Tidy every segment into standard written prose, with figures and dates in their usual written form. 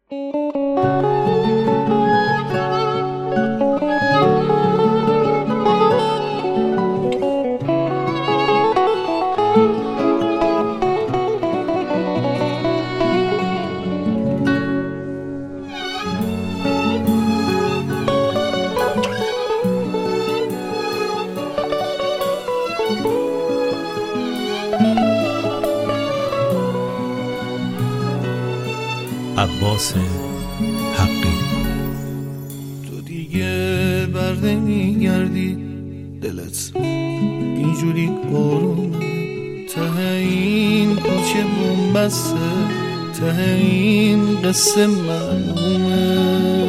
عباس حقی. تو دیگه بر نمیگردی، دلت اینجوری آرومه، ته این کوچه بومبسته، ته این قصه معلومه.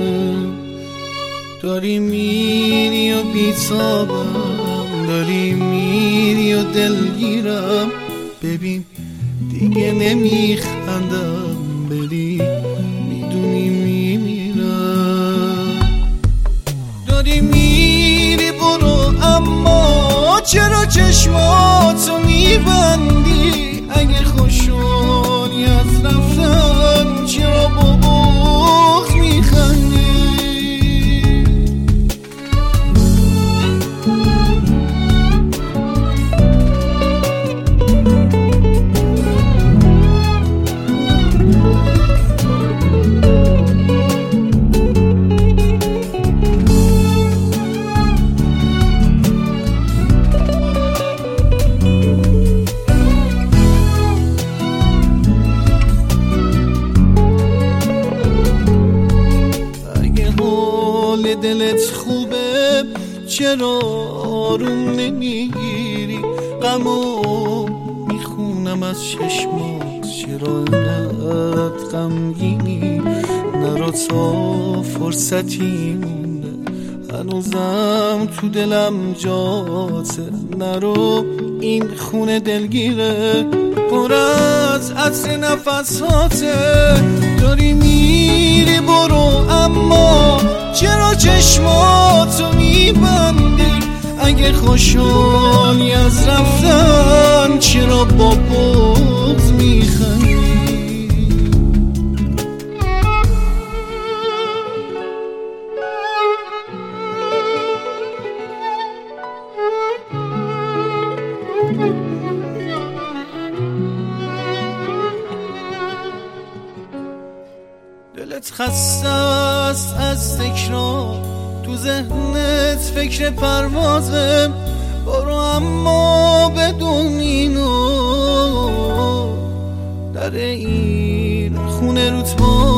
داری میری و بیتابم، داری میری و دلگیرم، ببین دیگه نمیخندم، بری میدونی میمیرم. داری میری برو، اما چرا چشماتو میبندی؟ اگه خوشونی از رفتن چرا با بغض میخندی؟ دلت خوبه چرا آروم نمیگیری؟ غمو میخونم از چشمات، چرا اینقدر غمگینی؟ نرو تا فرصتی مونده، هنوزم تو دلم جاته، نرو این خونه دلگیره پر از عطر نفساته. داری میری برو، اما چرا چشماتو میبندی؟ اگه خوشحالی از رفتن چرا با بغض میخندی؟ دلت خسته است از تکرار، تو ذهنت فکر پروازه، برو اما بدون اینو در این خونه روت